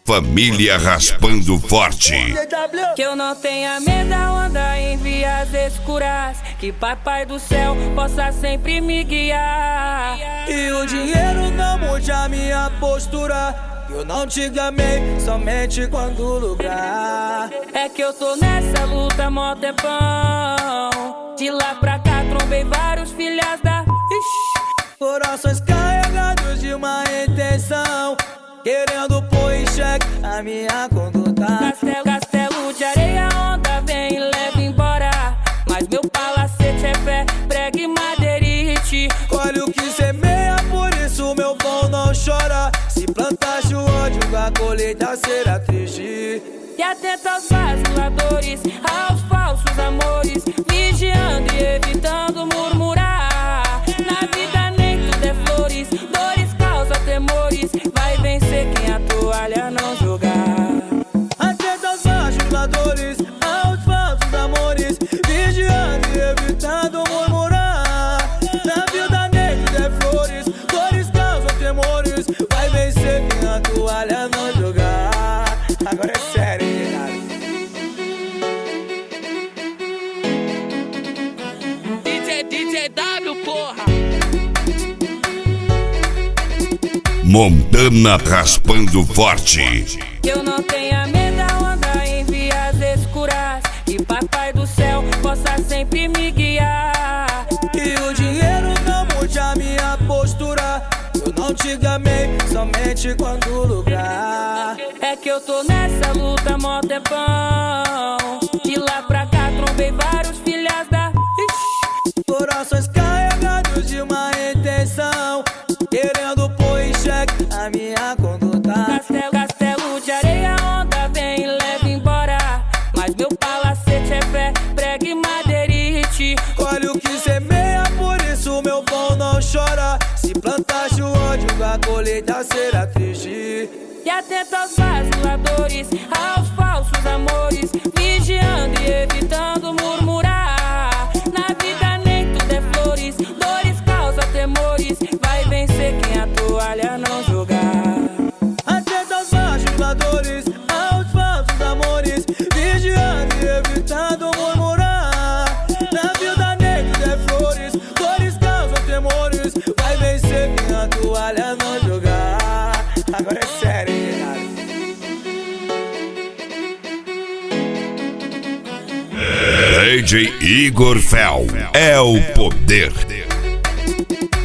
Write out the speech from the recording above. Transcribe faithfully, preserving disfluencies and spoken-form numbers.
Família Raspando Forte. Que eu não tenha medo da onda em vias escuras, que papai do céu possa sempre me guiar. E o dinheiro não mude a minha postura, eu não te gamei somente quando o lugar. É que eu tô nessa luta mó tempão, de lá pra cá trombei vários filhas da Ixi. Corações carregados de uma intenção, querendo pôr em xeque a minha conduta. Castelo, castelo de areia, onda vem e leva embora, mas meu palacete é fé, prega e madeirite. Colhe o que semeia, por isso meu pão não chora. Se plantaste o ódio, a colheita será triste. E atento aos vaciladores, aos falsos amores, vigiando e evitando murmurar. Na vida nem tudo é flores, dores causam temores, vai vencer quem a toalha não jogar. Atento aos vaciladores, aos falsos amores, vigiando e evitando murmurar. Na vida nem tudo é flores, dores causam temores, vai vencer quem a toalha não jogar. Agora é sério, hein, cara? D J, D J W, porra! Montana Raspando Forte. Que eu não tenha medo da onda em vias escuras, que papai do céu possa sempre me guiar. E o dinheiro não mude a minha postura, eu não te gamei somente quando o lugar. É que eu tô nessa luta mó tempão, de lá pra cá trombei vários filhas da Ixi. Corações carregados de uma intenção, querendo pôr em xeque a minha conduta. Castelo, castelo de areia, onda vem e leva embora, mas meu palacete é fé, prega e madeirite. Colhe o que semeia, por isso meu pão não chora. Se plantaste o ódio, a colheita será triste. E atento aos vaciladores, aos falsos amores, vigiando e evitando murmurar. Na vida nem tudo é flores, dores causam temores, vai vencer quem a toalha não jogar. Atento aos vaciladores, aos falsos amores, vigiando e evitando murmurar. Na vida nem tudo é flores, dores causam temores, vai vencer quem a toalha não jogar. Agora é sério, hein, cara? D J Igor Fel é o poder.